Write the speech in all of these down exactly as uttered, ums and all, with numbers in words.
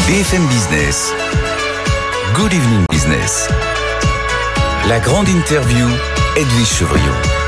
B F M Business, Good Evening Business. La grande interview, Edwige Chevrillon.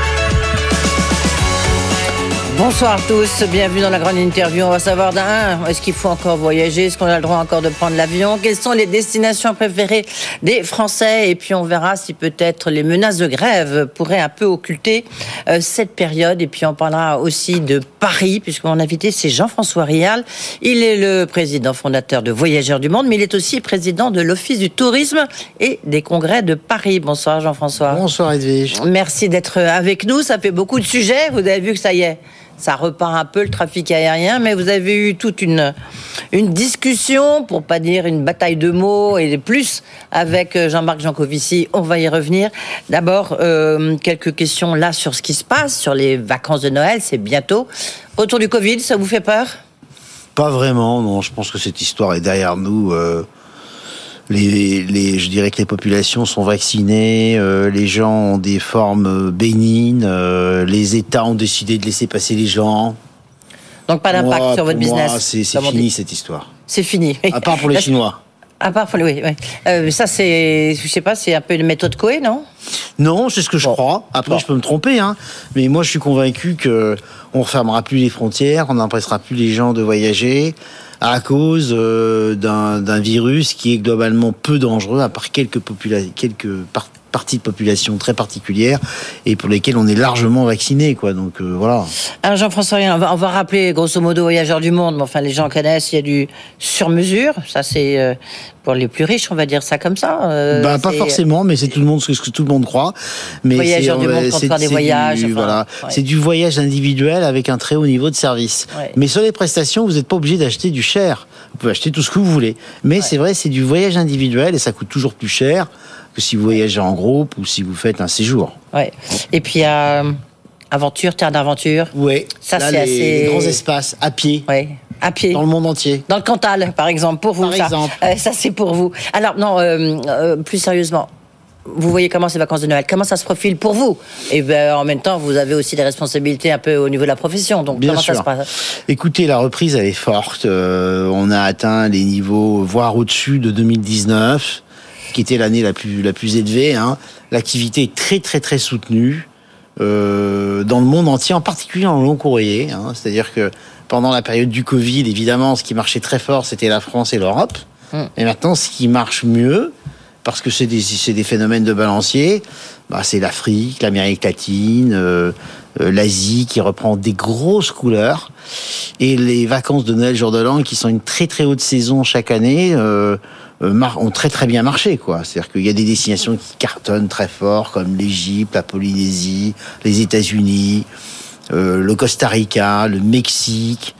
Bonsoir à tous, bienvenue dans la grande interview. On va savoir d'un, est-ce qu'il faut encore voyager, est-ce qu'on a le droit encore de prendre l'avion, quelles sont les destinations préférées des Français, et puis on verra si peut-être les menaces de grève pourraient un peu occulter euh, cette période. Et puis on parlera aussi de Paris, puisque mon invité c'est Jean-François Rial. Il est le président fondateur de Voyageurs du Monde, mais il est aussi président de l'Office du tourisme et des congrès de Paris. Bonsoir Jean-François. Bonsoir Edwige. Merci d'être avec nous, ça fait beaucoup de sujets, vous avez vu que ça y est. Ça repart un peu le trafic aérien, mais vous avez eu toute une, une discussion, pour pas dire une bataille de mots et plus, avec Jean-Marc Jancovici. On va y revenir. D'abord, euh, quelques questions là sur ce qui se passe, sur les vacances de Noël, c'est bientôt. Retour du Covid, ça vous fait peur ? Pas vraiment, non. Je pense que cette histoire est derrière nous. Euh, les, les, je dirais que les populations sont vaccinées, euh, les gens ont des formes bénignes, euh, les États ont décidé de laisser passer les gens. Donc pas d'impact moi, sur votre business. Moi, c'est, c'est fini cette histoire. C'est fini. À part pour les Chinois. À part pour les, oui, oui. Euh, ça c'est, je sais pas, c'est un peu une méthode Coué, non ? Non, c'est ce que je bon. crois. Après, bon. je peux me tromper, hein. Mais moi, je suis convaincu que on refermera plus les frontières, on n'empêchera plus les gens de voyager à cause euh, d'un, d'un virus qui est globalement peu dangereux, à part quelques popula- quelques par- parties de population très particulières et pour lesquelles on est largement vacciné, quoi. Donc euh, voilà. Alors Jean-François Rial, on va, on va rappeler grosso modo Voyageurs du Monde, mais enfin les gens connaissent, il y a du sur-mesure, ça c'est euh, pour les plus riches, on va dire ça comme ça. Euh, bah pas forcément, mais c'est tout le monde ce que tout le monde croit. Mais Voyageurs c'est, du Monde quand c'est, faire des c'est voyages. Du, enfin, voilà, ouais. c'est du voyage individuel avec un très haut niveau de service. Ouais. Mais sur les prestations, vous n'êtes pas obligé d'acheter du cher. Vous pouvez acheter tout ce que vous voulez. Mais ouais. C'est vrai, c'est du voyage individuel et ça coûte toujours plus cher que si vous voyagez en groupe ou si vous faites un séjour. Ouais. Et puis euh, aventure, terre d'aventure. Oui. Ça là, c'est les, assez. Les grands espaces à pied. Ouais. À pied. Dans le monde entier. Dans le Cantal, par exemple, pour vous. Par ça. exemple. Euh, ça c'est pour vous. Alors non, euh, euh, plus sérieusement. Vous voyez comment ces vacances de Noël, comment ça se profile pour vous ? Et ben, en même temps, vous avez aussi des responsabilités un peu au niveau de la profession. Donc, bien comment sûr. ça se passe ? Écoutez, la reprise, elle est forte. Euh, on a atteint les niveaux, voire au-dessus de deux mille dix-neuf, qui était l'année la plus, la plus élevée. Hein. L'activité est très, très, très soutenue euh, dans le monde entier, en particulier en long courrier. Hein. C'est-à-dire que pendant la période du Covid, évidemment, ce qui marchait très fort, c'était la France et l'Europe. Hum. Et maintenant, ce qui marche mieux, parce que c'est des, c'est des phénomènes de balancier, bah c'est l'Afrique, l'Amérique latine, euh, euh, l'Asie qui reprend des grosses couleurs, et les vacances de Noël, jour de l'an, qui sont une très très haute saison chaque année, euh, euh, mar- ont très très bien marché, quoi. C'est-à-dire qu'il y a des destinations qui cartonnent très fort, comme l'Égypte, la Polynésie, les États-Unis, euh, le Costa Rica, le Mexique.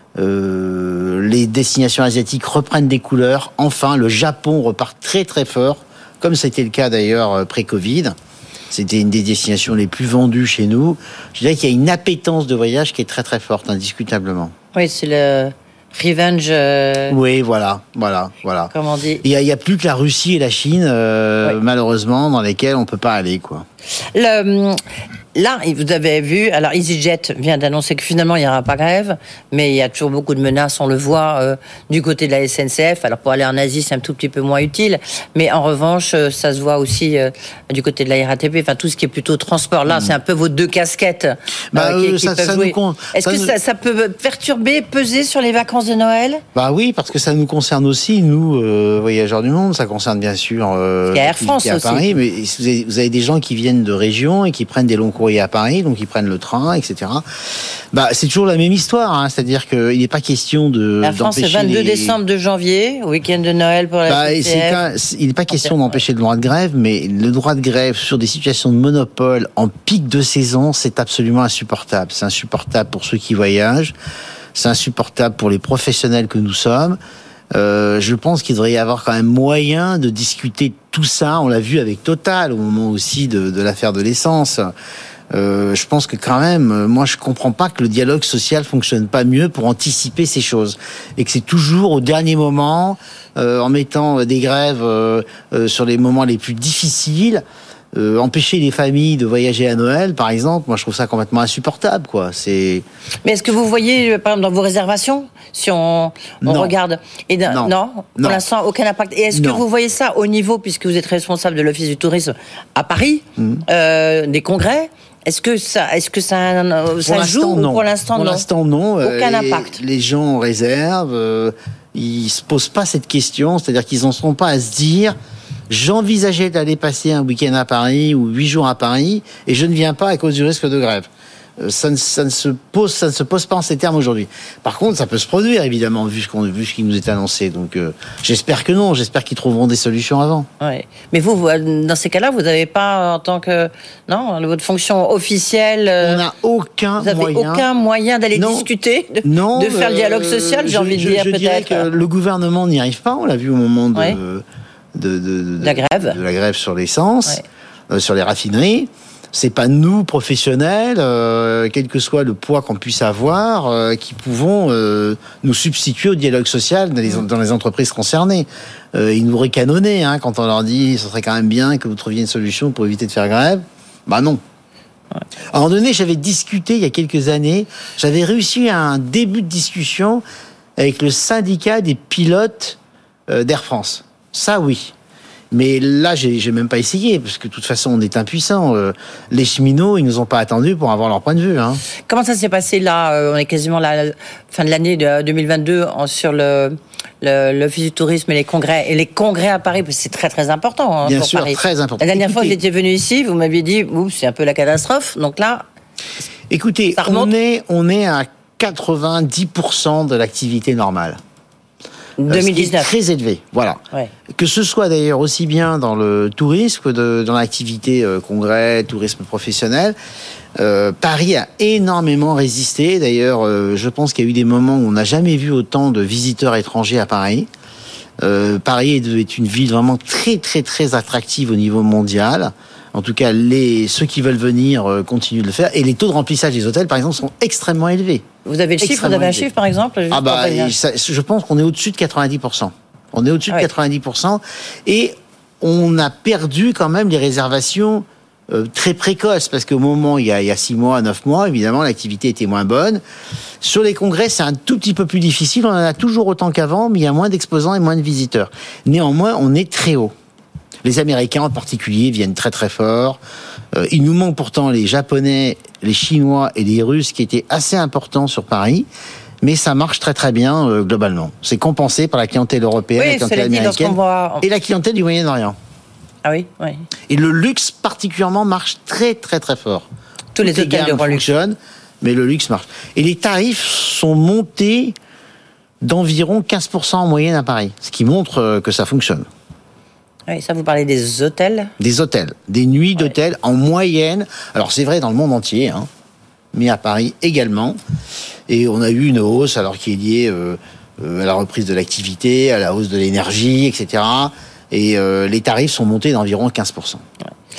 Euh, les destinations asiatiques reprennent des couleurs. Enfin, le Japon repart très très fort, comme c'était le cas d'ailleurs pré-Covid. C'était une des destinations les plus vendues chez nous. Je dirais qu'il y a une appétence de voyage qui est très très forte, indiscutablement. Oui, c'est le revenge. Euh... Oui, voilà, voilà, voilà. Comment on dit ? Il y a, il y a plus que la Russie et la Chine, euh, oui. malheureusement, dans lesquelles on peut pas aller, quoi. Le, là, vous avez vu, alors EasyJet vient d'annoncer que finalement il n'y aura pas grève, mais il y a toujours beaucoup de menaces, on le voit euh, du côté de la S N C F. Alors pour aller en Asie, c'est un tout petit peu moins utile, mais en revanche, ça se voit aussi euh, du côté de la R A T P, enfin tout ce qui est plutôt transport. Là, mmh. c'est un peu vos deux casquettes euh, bah, qui, euh, qui ça, peuvent ça jouer. Nous, Est-ce ça que nous... ça, ça peut perturber, peser sur les vacances de Noël ? Bah oui, parce que ça nous concerne aussi, nous, euh, Voyageurs du Monde. Ça concerne bien sûr euh, Air France à aussi. Paris, mais vous avez, vous avez des gens qui viennent de régions et qui prennent des longs courriers à Paris, donc ils prennent le train, et cetera. Bah, c'est toujours la même histoire, hein, c'est-à-dire qu'il n'est pas question de. Air France, c'est vingt-deux les... décembre de janvier, week-end de Noël pour la bah, S N C F. Quand, il n'est pas question d'empêcher le droit de grève, mais le droit de grève sur des situations de monopole en pic de saison, c'est absolument insupportable. C'est insupportable pour ceux qui voyagent, c'est insupportable pour les professionnels que nous sommes. Euh, je pense qu'il devrait y avoir quand même moyen de discuter tout ça. On l'a vu avec Total au moment aussi de, de l'affaire de l'essence. Euh, je pense que quand même, moi je comprends pas que le dialogue social fonctionne pas mieux pour anticiper ces choses et que c'est toujours au dernier moment, euh, en mettant des grèves euh, euh, sur les moments les plus difficiles. Euh, empêcher les familles de voyager à Noël, par exemple, moi je trouve ça complètement insupportable, quoi. C'est. Mais est-ce que vous voyez, par exemple, dans vos réservations, si on, on non. regarde, et non. non, non, pour l'instant aucun impact. Et est-ce non. que vous voyez ça au niveau, puisque vous êtes responsable de l'Office du tourisme à Paris, mmh. euh, des congrès? Est-ce que ça, est-ce que ça, ça joue non. ou pour l'instant pour non l'instant non. Aucun euh, impact. Les, les gens réservent, euh, ils se posent pas cette question, c'est-à-dire qu'ils n'en seront pas à se dire. J'envisageais d'aller passer un week-end à Paris ou huit jours à Paris et je ne viens pas à cause du risque de grève. Ça ne, ça ne se pose, ça ne se pose pas en ces termes aujourd'hui. Par contre, ça peut se produire évidemment vu ce qu'on, vu ce qui nous est annoncé. Donc, euh, j'espère que non. J'espère qu'ils trouveront des solutions avant. Ouais. Mais vous, vous dans ces cas-là, vous n'avez pas en tant que non, votre fonction officielle. On n'a aucun vous avez moyen. Aucun moyen d'aller non. discuter, de, non, de faire le dialogue social. J'ai je, envie de je, dire je peut-être. Dirais que le gouvernement n'y arrive pas. On l'a vu au moment de. Ouais. De, de, de, de la grève, de la grève sur l'essence, ouais. euh, sur les raffineries. C'est pas nous professionnels, euh, quel que soit le poids qu'on puisse avoir, euh, qui pouvons euh, nous substituer au dialogue social dans les, dans les entreprises concernées. Euh, ils nous ricanonnaient hein, quand on leur dit, ce serait quand même bien que vous trouviez une solution pour éviter de faire grève. Bah non. Ouais. À un moment donné, j'avais discuté il y a quelques années, j'avais réussi un début de discussion avec le syndicat des pilotes euh, d'Air France. Ça, oui. Mais là, j'ai, j'ai même pas essayé, parce que de toute façon, on est impuissants. Euh, les cheminots, ils nous ont pas attendus pour avoir leur point de vue. Hein. Comment ça s'est passé là euh, On est quasiment à la fin de l'année de deux mille vingt-deux en, sur le, le, l'Office du tourisme et les congrès. Et les congrès à Paris, parce que c'est très très important hein, Bien pour sûr, Paris. Très important. La dernière Écoutez, fois que j'étais venu ici, vous m'aviez dit, oups, c'est un peu la catastrophe. Donc là, écoutez, on est, on est à quatre-vingt-dix pour cent de l'activité normale. deux mille dix-neuf. Très élevé, voilà. Ouais. Que ce soit d'ailleurs aussi bien dans le tourisme que de, dans l'activité euh, congrès, tourisme professionnel. Euh, Paris a énormément résisté. D'ailleurs, euh, je pense qu'il y a eu des moments où on n'a jamais vu autant de visiteurs étrangers à Paris. Euh, Paris est, est une ville vraiment très très très attractive au niveau mondial. En tout cas, les, ceux qui veulent venir euh, continuent de le faire. Et les taux de remplissage des hôtels, par exemple, sont extrêmement élevés. Vous avez le chiffre, vous avez un chiffre, par exemple Ah bah, ça, je pense qu'on est au-dessus de quatre-vingt-dix pour cent. On est au-dessus ah de quatre-vingt-dix pour cent. Oui. Et on a perdu quand même les réservations euh, très précoces. Parce qu'au moment, il y a, il y a six mois, neuf mois, évidemment, l'activité était moins bonne. Sur les congrès, c'est un tout petit peu plus difficile. On en a toujours autant qu'avant, mais il y a moins d'exposants et moins de visiteurs. Néanmoins, on est très haut. Les Américains en particulier viennent très très fort. Euh, il nous manque pourtant les Japonais, les Chinois et les Russes qui étaient assez importants sur Paris. Mais ça marche très très bien euh, globalement. C'est compensé par la clientèle européenne, oui, la clientèle américaine voit... et la clientèle du Moyen-Orient. Ah oui, oui. Et le luxe particulièrement marche très très très fort. Tous Toutes les hôtels de luxe fonctionnent, mais le luxe marche. Et les tarifs sont montés d'environ quinze pour cent en moyenne à Paris, ce qui montre que ça fonctionne. Oui, ça, vous parlez des hôtels ? Des hôtels, des nuits d'hôtels ouais. en moyenne. Alors, c'est vrai dans le monde entier, hein, mais à Paris également. Et on a eu une hausse, alors qui est liée euh, euh, à la reprise de l'activité, à la hausse de l'énergie, et cetera. Et euh, les tarifs sont montés d'environ quinze pour cent.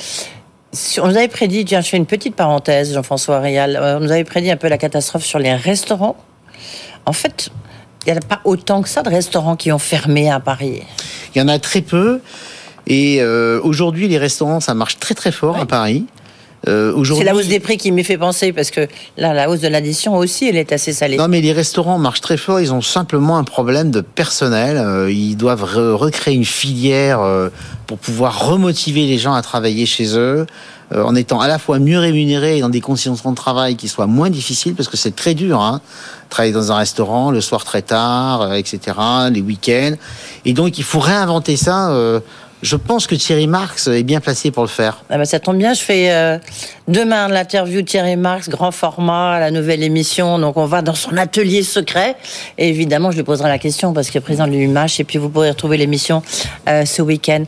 Ouais. On nous avait prédit, tiens, je fais une petite parenthèse, Jean-François Réal, on nous avait prédit un peu la catastrophe sur les restaurants. En fait, il n'y a pas autant que ça de restaurants qui ont fermé à Paris. Il y en a très peu. Et euh, aujourd'hui, les restaurants, ça marche très très fort ouais. à Paris. Euh, aujourd'hui... C'est la hausse des prix qui m'y fait penser, parce que là, la hausse de l'addition aussi, elle est assez salée. Non, mais les restaurants marchent très fort. Ils ont simplement un problème de personnel. Euh, ils doivent re- recréer une filière euh, pour pouvoir remotiver les gens à travailler chez eux, euh, en étant à la fois mieux rémunérés et dans des conditions de travail qui soient moins difficiles, parce que c'est très dur, hein, travailler dans un restaurant le soir très tard, euh, et cetera, les week-ends. Et donc, il faut réinventer ça. Euh, Je pense que Thierry Marx est bien placé pour le faire. Ah ben ça tombe bien, je fais euh, demain l'interview de Thierry Marx, grand format, la nouvelle émission. Donc on va dans son atelier secret. Et évidemment, je lui poserai la question parce qu'il est président de l'U M H. Et puis vous pourrez retrouver l'émission euh, ce week-end.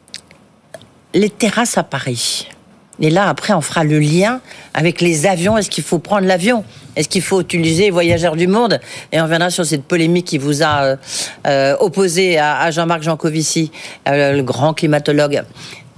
Les terrasses à Paris. Et là, après, on fera le lien avec les avions. Est-ce qu'il faut prendre l'avion ? Est-ce qu'il faut utiliser Voyageurs du Monde ? Et on reviendra sur cette polémique qui vous a euh, opposé à, à Jean-Marc Jancovici, euh, le grand climatologue.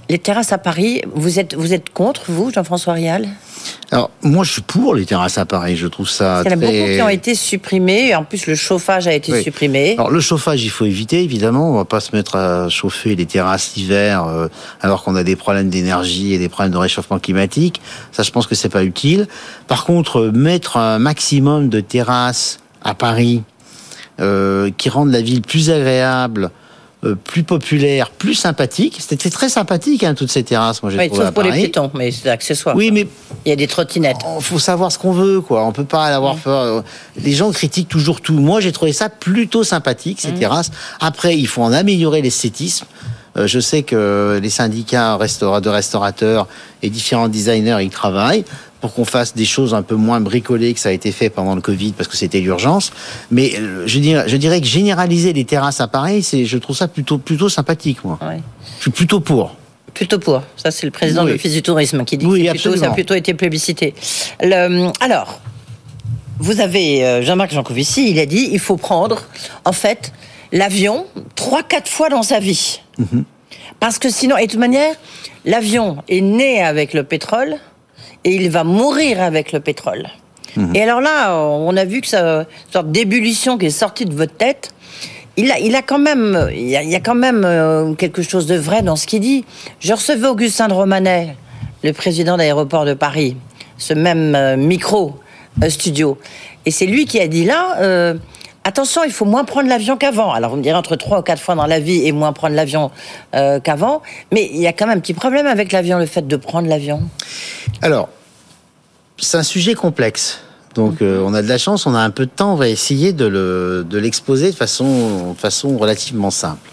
Les terrasses à Paris, vous êtes, vous êtes contre, vous, Jean-François Rial ? Alors, moi, je suis pour les terrasses à Paris. Je trouve ça très... Il y en a très... beaucoup qui ont été supprimés. En plus, le chauffage a été oui. supprimé. Alors, le chauffage, il faut éviter, évidemment. On va pas se mettre à chauffer les terrasses l'hiver euh, alors qu'on a des problèmes d'énergie et des problèmes de réchauffement climatique. Ça, je pense que c'est pas utile. Par contre, mettre un maximum de terrasses à Paris euh, qui rendent la ville plus agréable, plus populaire, plus sympathique. C'était très sympathique, hein, toutes ces terrasses. Moi, j'ai oui, trouvé sauf à pour Paris. les piétons, mais c'est accessoire. Oui, mais il y a des trottinettes. Il faut savoir ce qu'on veut, quoi. On peut pas l'avoir mmh. fait. Les gens critiquent toujours tout. Moi, j'ai trouvé ça plutôt sympathique, ces mmh. terrasses. Après, il faut en améliorer l'esthétisme. Euh, je sais que les syndicats de restaurateurs et différents designers, ils travaillent pour qu'on fasse des choses un peu moins bricolées que ça a été fait pendant le Covid parce que c'était l'urgence. Mais je dirais, je dirais que généraliser les terrasses à Paris, c'est, je trouve ça plutôt, plutôt sympathique, moi. Ouais. Je suis plutôt pour. Plutôt pour. Ça, c'est le président oui. de l'Office du tourisme qui dit oui, que plutôt, ça a plutôt été plébiscité. Le, alors, vous avez Jean-Marc Jancovici, il a dit il faut prendre, en fait, l'avion trois, quatre fois dans sa vie. Mm-hmm. Parce que sinon, et de toute manière, l'avion est né avec le pétrole et il va mourir avec le pétrole. Mmh. Et alors là, on a vu que ça, une sorte d'ébullition qui est sortie de votre tête. Il a, il a quand même, il y a, il y a quand même quelque chose de vrai dans ce qu'il dit. Je recevais Augustin de Romanet, le président d'Aéroports de Paris, ce même micro studio, et c'est lui qui a dit là. Euh, Attention, il faut moins prendre l'avion qu'avant. Alors, vous me direz entre trois ou quatre fois dans la vie et moins prendre l'avion euh, qu'avant. Mais il y a quand même un petit problème avec l'avion, le fait de prendre l'avion. Alors, c'est un sujet complexe. Donc, euh, on a de la chance, on a un peu de temps, on va essayer de, le, de l'exposer de façon, de façon relativement simple.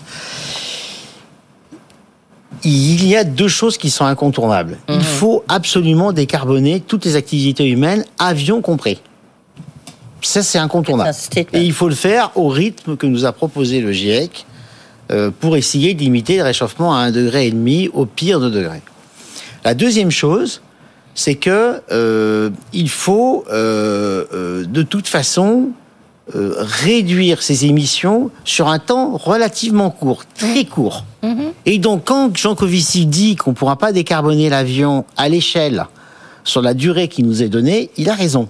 Il y a deux choses qui sont incontournables. Mmh. Il faut absolument décarboner toutes les activités humaines, avion compris. Ça, c'est incontournable. Et il faut le faire au rythme que nous a proposé le GIEC euh, pour essayer de limiter le réchauffement à un degré et demi, au pire de degrés. La deuxième chose, c'est que euh, il faut euh, euh, de toute façon euh, réduire ces émissions sur un temps relativement court, très court. Mm-hmm. Et donc, quand Jancovici dit qu'on ne pourra pas décarboner l'avion à l'échelle sur la durée qui nous est donnée, il a raison.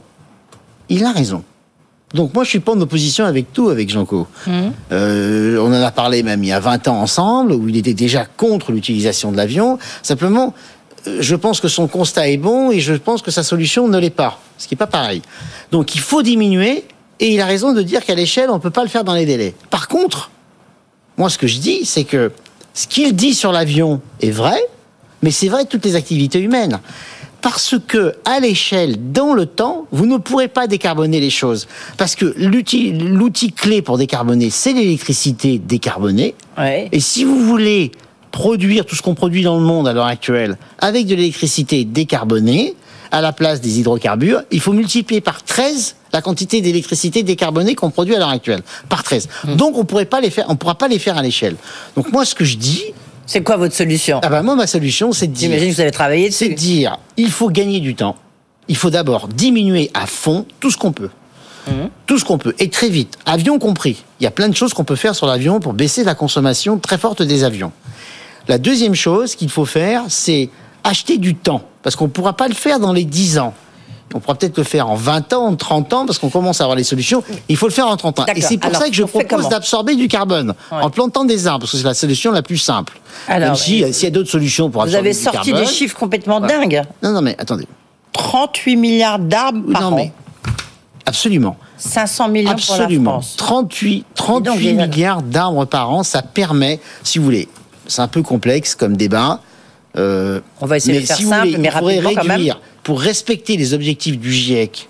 Il a raison. Donc moi, je suis pas en opposition avec tout, avec Janco. Mmh. Euh, on en a parlé même il y a vingt ans ensemble, où il était déjà contre l'utilisation de l'avion. Simplement, je pense que son constat est bon et je pense que sa solution ne l'est pas, ce qui est pas pareil. Donc il faut diminuer et il a raison de dire qu'à l'échelle, on peut pas le faire dans les délais. Par contre, moi, ce que je dis, c'est que ce qu'il dit sur l'avion est vrai, mais c'est vrai de toutes les activités humaines. Parce que, à l'échelle, dans le temps, vous ne pourrez pas décarboner les choses. Parce que l'outil, l'outil clé pour décarboner, c'est l'électricité décarbonée. Ouais. Et si vous voulez produire tout ce qu'on produit dans le monde à l'heure actuelle avec de l'électricité décarbonée, à la place des hydrocarbures, il faut multiplier par treize la quantité d'électricité décarbonée qu'on produit à l'heure actuelle. Par treize. Mmh. Donc, on pourrait pas les faire, on pourra pas les faire à l'échelle. Donc, moi, ce que je dis, c'est quoi votre solution ? Ah ben moi, ma solution, c'est de dire... J'imagine que vous avez travaillé dessus. C'est de dire, il faut gagner du temps. Il faut d'abord diminuer à fond tout ce qu'on peut. Mmh. Tout ce qu'on peut. Et très vite. Avion compris. Il y a plein de choses qu'on peut faire sur l'avion pour baisser la consommation très forte des avions. La deuxième chose qu'il faut faire, c'est acheter du temps. Parce qu'on ne pourra pas le faire dans les dix ans. On pourra peut-être le faire en vingt ans, en trente ans, parce qu'on commence à avoir les solutions. Il faut le faire en trente ans. D'accord. Et c'est pour Alors, ça que je propose d'absorber du carbone, ouais. en plantant des arbres, parce que c'est la solution la plus simple. Alors, Même si, euh, s'il y a d'autres solutions pour absorber du carbone... Vous avez sorti des chiffres complètement ouais. dingues. Non, non, mais attendez. trente-huit milliards d'arbres par non, an. Mais, absolument. cinq cents millions absolument. pour la France. trente-huit, trente-huit donc, milliards d'arbres par an, ça permet, si vous voulez, c'est un peu complexe comme débat. Euh, On va essayer de faire si simple, voulez, mais rapidement réduire, quand même. Pour respecter les objectifs du GIEC,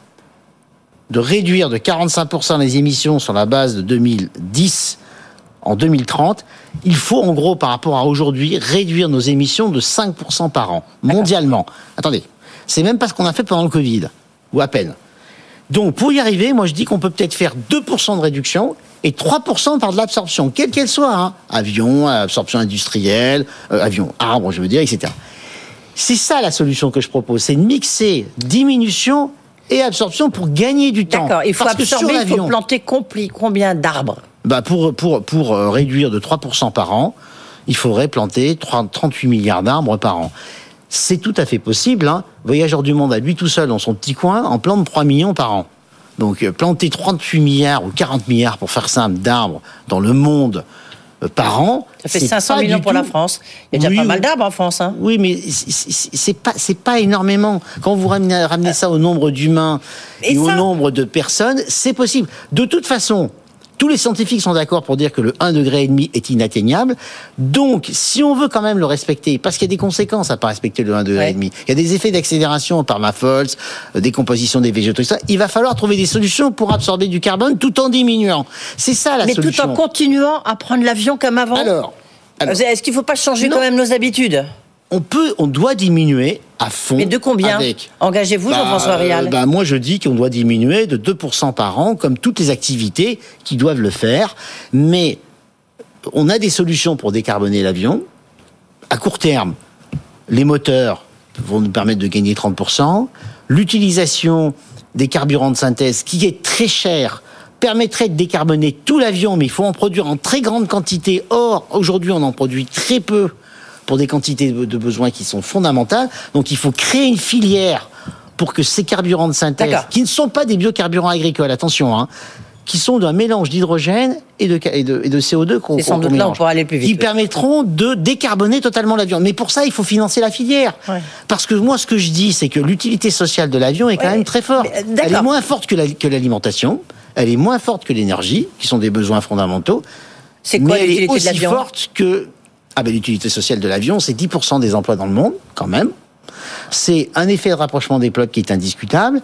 de réduire de quarante-cinq pour cent les émissions sur la base de deux mille dix en deux mille trente, il faut en gros, par rapport à aujourd'hui, réduire nos émissions de cinq pour cent par an, mondialement. D'accord. Attendez, c'est même pas ce qu'on a fait pendant le Covid, ou à peine. Donc, pour y arriver, moi je dis qu'on peut peut-être faire deux pour cent de réduction et trois pour cent par de l'absorption, quelle qu'elle soit, hein. Avion, absorption industrielle, euh, avion, arbre, je veux dire, et cetera. C'est ça la solution que je propose, c'est de mixer diminution et absorption pour gagner du temps. D'accord, il faut Parce absorber, il faut planter compli, combien d'arbres ? Bah pour, pour, pour réduire de trois pour cent par an, il faudrait planter trente-huit milliards d'arbres par an. C'est tout à fait possible. Hein. Voyageurs du Monde, à lui tout seul, dans son petit coin, en plante trois millions par an. Donc, euh, planter trente-huit milliards ou quarante milliards, pour faire simple, d'arbres dans le monde euh, par an. Ça fait cinq cents millions pour tout... la France. Il y a déjà oui, pas mal d'arbres en France. Hein. Oui, mais c'est, c'est, pas, c'est pas énormément. Quand vous ramenez, ramenez ça au nombre d'humains et, et ça... au nombre de personnes, c'est possible. De toute façon, tous les scientifiques sont d'accord pour dire que le un degré et demi est inatteignable. Donc, si on veut quand même le respecter, parce qu'il y a des conséquences à pas respecter le un degré et demi, il y a des effets d'accélération par permafrost, décomposition des végétaux, tout ça. Il va falloir trouver des solutions pour absorber du carbone tout en diminuant. C'est ça la Mais solution. Mais tout en continuant à prendre l'avion comme avant. Alors, alors est-ce qu'il ne faut pas changer non. quand même nos habitudes ? On peut, on doit diminuer à fond. Mais de combien avec, Engagez-vous, bah, Jean-François Rial. Euh, bah, moi, je dis qu'on doit diminuer de deux pour cent par an, comme toutes les activités qui doivent le faire. Mais on a des solutions pour décarboner l'avion. À court terme, les moteurs vont nous permettre de gagner trente pour cent. L'utilisation des carburants de synthèse, qui est très cher, permettrait de décarboner tout l'avion, mais il faut en produire en très grande quantité. Or, aujourd'hui, on en produit très peu pour des quantités de besoins qui sont fondamentales. Donc il faut créer une filière pour que ces carburants de synthèse, D'accord. qui ne sont pas des biocarburants agricoles, attention, hein, qui sont d'un mélange d'hydrogène et de, et de, et de C O deux qu'on, C'est sans qu'on doute mélange, là on pourra aller plus vite. qui permettront de décarboner totalement l'avion. Mais pour ça, il faut financer la filière. Ouais. Parce que moi, ce que je dis, c'est que l'utilité sociale de l'avion est quand ouais. même très forte. Mais, elle est moins forte que, la, que l'alimentation, elle est moins forte que l'énergie, qui sont des besoins fondamentaux. C'est quoi mais l'utilité elle est aussi de l'avion forte que... Ah ben l'utilité sociale de l'avion, c'est dix pour cent des emplois dans le monde, quand même. C'est un effet de rapprochement des peuples qui est indiscutable.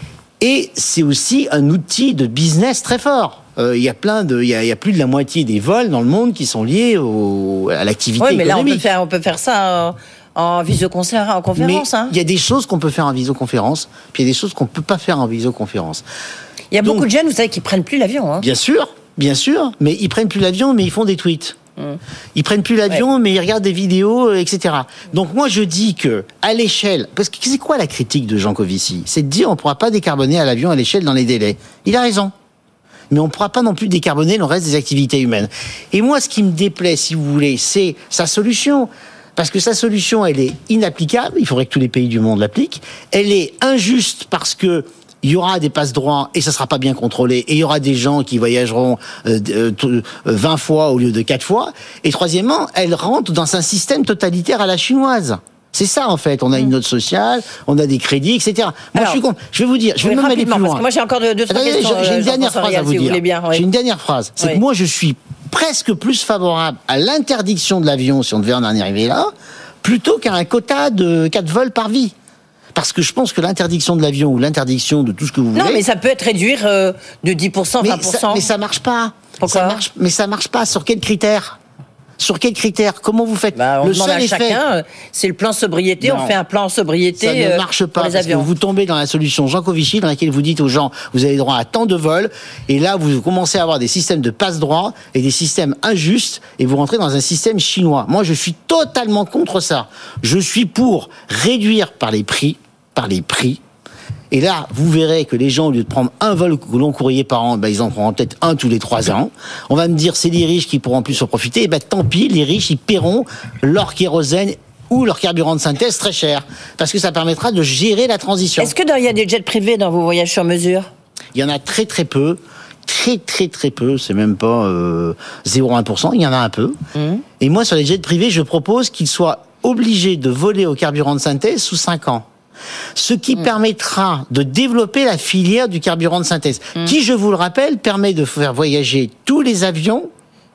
Et c'est aussi un outil de business très fort. Euh, il y a plein de, il y a, il y a plus de la moitié des vols dans le monde qui sont liés au, à l'activité oui, mais économique. Là, on peut faire, on peut faire ça en, en visioconférence. En conférence, mais hein. Il y a des choses qu'on peut faire en visioconférence, puis il y a des choses qu'on peut pas faire en visioconférence. Il y a Donc, beaucoup de jeunes, vous savez, qui prennent plus l'avion. Hein. Bien sûr, bien sûr, mais ils prennent plus l'avion, mais ils font des tweets. Ils prennent plus l'avion, ouais. mais ils regardent des vidéos, et cetera. Donc moi je dis que à l'échelle, parce que c'est quoi la critique de Jean Covici ? C'est de dire on ne pourra pas décarboner à l'avion à l'échelle dans les délais. Il a raison. Mais on ne pourra pas non plus décarboner le reste des activités humaines. Et moi ce qui me déplaît, si vous voulez, c'est sa solution. Parce que sa solution, elle est inapplicable. Il faudrait que tous les pays du monde l'appliquent. Elle est injuste parce que il y aura des passe-droits et ça sera pas bien contrôlé. Et il y aura des gens qui voyageront euh, vingt fois au lieu de quatre fois. Et troisièmement, elle rentre dans un système totalitaire à la chinoise. C'est ça, en fait. On a une note sociale, on a des crédits, et cetera. Moi, Alors, je suis con... Je vais vous dire, je vais oui, même aller plus loin. Parce que moi, j'ai encore deux, deux trois Attendez, questions. J'ai une dernière phrase Rial, à vous si dire. Vous bien, oui. J'ai une dernière phrase. C'est oui. que moi, je suis presque plus favorable à l'interdiction de l'avion, si on devait en arriver là, plutôt qu'à un quota de quatre vols par vie. Parce que je pense que l'interdiction de l'avion ou l'interdiction de tout ce que vous voulez... Non, mais ça peut être réduire euh, de dix pour cent, vingt pour cent. Mais ça, mais ça marche pas. Pourquoi ça marche, Mais ça marche pas. Sur quels critères ? Sur quels critères ? Comment vous faites ? bah, On le demande seul à effet... chacun, c'est le plan sobriété, non. on fait un plan sobriété ça ne marche pas, pour les parce avions. Que vous tombez dans la solution Jean Covici, dans laquelle vous dites aux gens, vous avez droit à tant de vols, et là, vous commencez à avoir des systèmes de passe-droit et des systèmes injustes, et vous rentrez dans un système chinois. Moi, je suis totalement contre ça. Je suis pour réduire par les prix, par les prix. Et là, vous verrez que les gens, au lieu de prendre un vol long courrier par an, ben, ils en prendront peut-être un tous les trois ans. On va me dire, c'est les riches qui pourront plus en profiter. Et ben, tant pis, les riches, ils paieront leur kérosène ou leur carburant de synthèse très cher. Parce que ça permettra de gérer la transition. Est-ce que il y a des jets privés dans vos voyages sur mesure ? Il y en a très très peu. Très très très peu. C'est même pas euh, zéro virgule un pour cent. Il y en a un peu. Mmh. Et moi, sur les jets privés, je propose qu'ils soient obligés de voler au carburant de synthèse sous cinq ans. Ce qui mmh. permettra de développer la filière du carburant de synthèse, mmh. qui, je vous le rappelle, permet de faire voyager tous les avions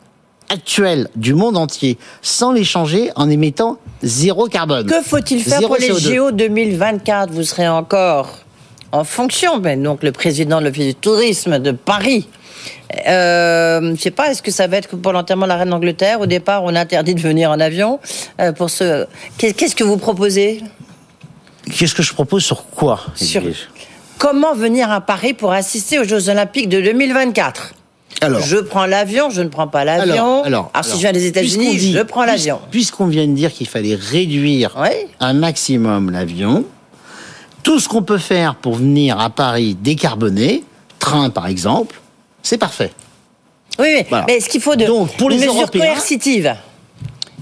actuels du monde entier sans les changer en émettant zéro carbone. Que faut-il faire pour les J O deux mille vingt-quatre ? Vous serez encore en fonction, ben donc le président de l'Office du tourisme de Paris. Euh, je ne sais pas, est-ce que ça va être pour l'enterrement de la reine d'Angleterre ? Au départ, on a interdit de venir en avion. Euh, pour ce... Qu'est-ce que vous proposez ? Qu'est-ce que je propose sur quoi ? Sur comment venir à Paris pour assister aux Jeux Olympiques de deux mille vingt-quatre ? Alors, je prends l'avion, je ne prends pas l'avion. Alors, alors, alors, alors si je viens des États-Unis, dit, je prends l'avion. Puisqu'on vient de dire qu'il fallait réduire oui. un maximum l'avion, tout ce qu'on peut faire pour venir à Paris décarboné, train par exemple, c'est parfait. Oui, mais, voilà. mais est-ce qu'il faut de Donc, pour les mesures Européens, coercitives ?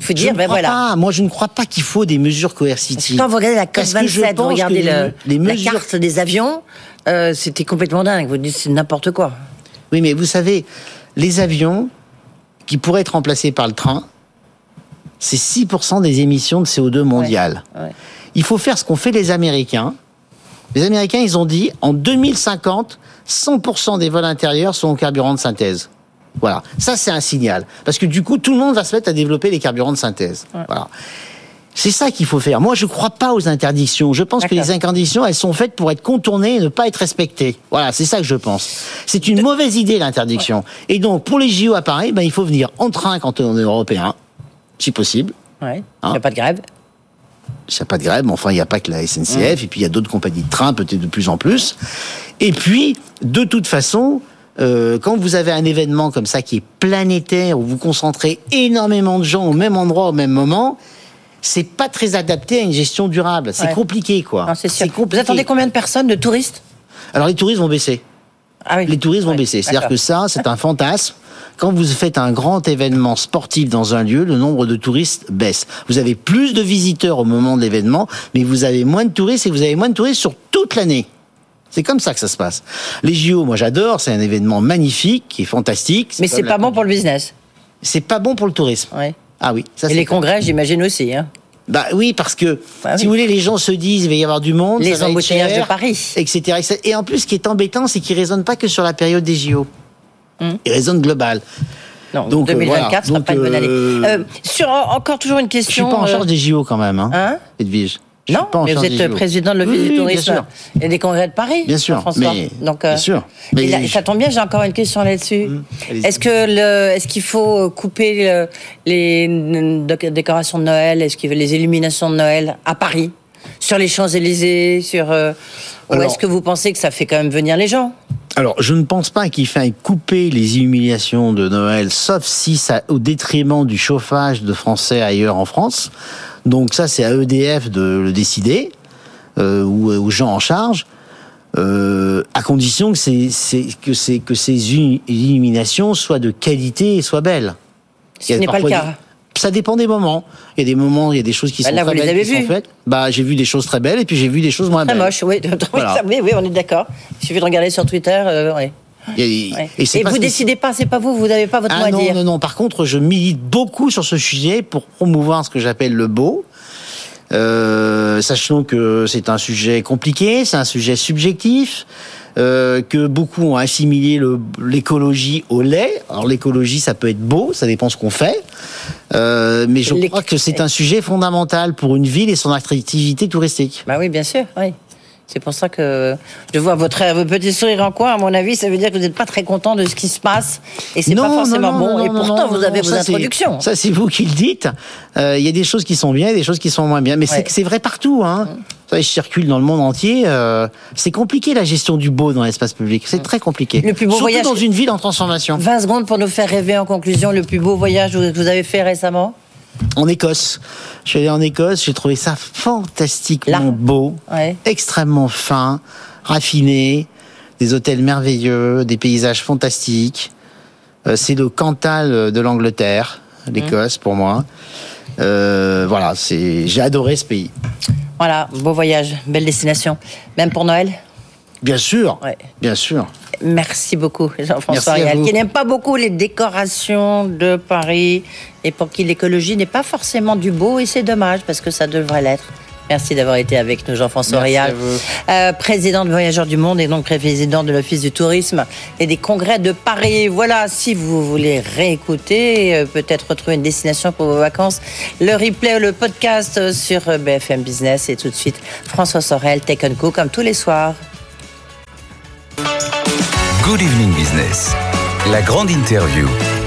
Il faut dire, je ben ne crois voilà. pas. Moi, je ne crois pas qu'il faut des mesures coercitives. Quand vous regardez la COP vingt-sept, vous regardez le, les mesures... la carte des avions, euh, c'était complètement dingue. Vous dites, c'est n'importe quoi. Oui, mais vous savez, les avions qui pourraient être remplacés par le train, c'est six pour cent des émissions de C O deux mondiales. Ouais, ouais. Il faut faire ce qu'ont fait les Américains. Les Américains, ils ont dit, en deux mille cinquante, cent pour cent des vols intérieurs sont au carburant de synthèse. Voilà. Ça, c'est un signal. Parce que du coup, tout le monde va se mettre à développer les carburants de synthèse. Ouais. Voilà. C'est ça qu'il faut faire. Moi, je ne crois pas aux interdictions. Je pense D'accord. que les interdictions, elles sont faites pour être contournées et ne pas être respectées. Voilà, c'est ça que je pense. C'est une mauvaise idée, l'interdiction. Ouais. Et donc, pour les J O à Paris, ben, il faut venir en train quand on est européen, si possible. Ouais. Il n'y a pas de grève. Il n'y a pas de grève, mais enfin, il n'y a pas que la S N C F, mmh. et puis il y a d'autres compagnies de train, peut-être de plus en plus. Et puis, de toute façon, euh, quand vous avez un événement comme ça qui est planétaire, où vous concentrez énormément de gens au même endroit, au même moment, c'est pas très adapté à une gestion durable. C'est ouais. compliqué, quoi. Non, c'est sûr. C'est compliqué. Vous attendez combien de personnes, de touristes ? Alors, les touristes vont baisser. Ah oui. Les touristes vont ouais. baisser. C'est-à-dire D'accord. que ça, c'est un fantasme. Quand vous faites un grand événement sportif dans un lieu, le nombre de touristes baisse. Vous avez plus de visiteurs au moment de l'événement, mais vous avez moins de touristes et vous avez moins de touristes sur toute l'année. C'est comme ça que ça se passe. Les J O, moi j'adore, c'est un événement magnifique, qui est fantastique. C'est mais c'est pas bon pour le business. C'est pas bon pour le tourisme. Ouais. Ah oui. Ça, et c'est les congrès, j'imagine aussi. Hein. Bah oui, parce que, bah, oui. si vous voulez, les gens se disent, il va y avoir du monde, les ça va embouteillages être cher, de Paris, et cetera, et cetera. Et en plus, ce qui est embêtant, c'est qu'ils ne raisonnent pas que sur la période des J O. Hum. Ils raisonnent global. Non, donc, deux mille vingt-quatre, euh, voilà. sera donc, pas une bonne année. Euh, sur encore toujours une question. Je suis pas en charge euh... des J O quand même, hein, hein Edwige. Je non, mais vous êtes président de l'Office oui, du tourisme et des congrès de Paris. Bien sûr, François. Mais, donc, euh, bien sûr. Mais là, ça tombe bien, j'ai encore une question là-dessus. Mmh, est-ce que le, est-ce qu'il faut couper le, les décorations de Noël, est-ce qu'il veut les illuminations de Noël à Paris, sur les Champs-Élysées, sur euh, Alors, ou est-ce que vous pensez que ça fait quand même venir les gens ? Alors, je ne pense pas qu'il faille couper les illuminations de Noël, sauf si ça au détriment du chauffage de Français ailleurs en France. Donc ça, c'est à E D F de le décider, euh, ou aux gens en charge, euh, à condition que, c'est, c'est, que, c'est, que ces illuminations soient de qualité et soient belles. Ce n'est pas le cas. Ça dépend des moments. Il y a des moments, il y a des choses qui bah, sont là, très belles, qui sont faites. Bah, j'ai vu des choses très belles et puis j'ai vu des choses moins très belles. Très moches, oui. Voilà. oui. Oui, on est d'accord. Il suffit de regarder sur Twitter. Euh, oui. Et, ouais. et, et vous décidez pas, c'est pas vous, vous n'avez pas votre ah mot à non, dire. Non, non, par contre, je milite beaucoup sur ce sujet pour promouvoir ce que j'appelle le beau. Euh, sachant que c'est un sujet compliqué, c'est un sujet subjectif, euh, que beaucoup ont assimilé le, l'écologie au lait. Alors l'écologie, ça peut être beau, ça dépend ce qu'on fait, euh, mais je crois que c'est un sujet fondamental pour une ville et son attractivité touristique. Bah oui, bien sûr, oui. C'est pour ça que je vois votre, votre petit sourire en coin. À mon avis, ça veut dire que vous n'êtes pas très content de ce qui se passe et c'est non, pas forcément non, non, bon. Non, et pourtant, non, vous avez non, vos ça, introductions. C'est, ça, c'est vous qui le dites. Il euh, y a des choses qui sont bien et des choses qui sont moins bien. Mais ouais. c'est, c'est vrai partout. Hein. Mmh. Ça, je circule dans le monde entier. Euh, c'est compliqué la gestion du beau dans l'espace public. C'est mmh. très compliqué. Le plus beau Surtout voyage, dans une ville en transformation. vingt secondes pour nous faire rêver en conclusion. Le plus beau voyage que vous avez fait récemment ? En Écosse. Je suis allé en Écosse, j'ai trouvé ça fantastiquement Là. beau, ouais. extrêmement fin, raffiné, des hôtels merveilleux, des paysages fantastiques. Euh, c'est le Cantal de l'Angleterre, l'Écosse mmh. pour moi. Euh, voilà, c'est, j'ai adoré ce pays. Voilà, beau voyage, belle destination. Même pour Noël ? Bien sûr, ouais. bien sûr. Merci beaucoup, Jean-François Réal, qui n'aime pas beaucoup les décorations de Paris et pour qui l'écologie n'est pas forcément du beau, et c'est dommage parce que ça devrait l'être. Merci d'avoir été avec nous, Jean-François Réal, euh, président de Voyageurs du Monde et donc président de l'Office du tourisme et des congrès de Paris. Voilà, si vous voulez réécouter, euh, peut-être retrouver une destination pour vos vacances, le replay ou le podcast sur B F M Business. Et tout de suite, François Sorel, Tech and Co, comme tous les soirs. Good Evening Business, la grande interview.